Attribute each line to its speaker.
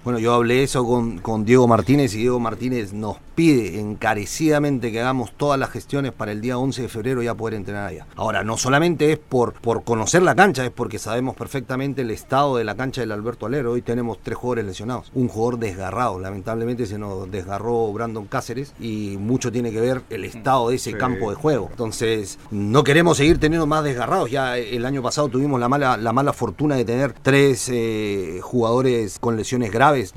Speaker 1: Bueno, yo hablé eso con Diego Martínez y Diego Martínez nos pide encarecidamente que hagamos todas las gestiones para el día 11 de febrero ya poder entrenar allá. Ahora, no solamente es por conocer la cancha, es porque sabemos perfectamente el estado de la cancha del Alberto Alero. Hoy tenemos 3 jugadores lesionados. Un jugador desgarrado, lamentablemente se nos desgarró Brandon Cáceres y mucho tiene que ver el estado de ese campo de juego. Entonces, no queremos seguir teniendo más desgarrados. Ya el año pasado tuvimos la mala fortuna de tener 3 jugadores con lesiones graves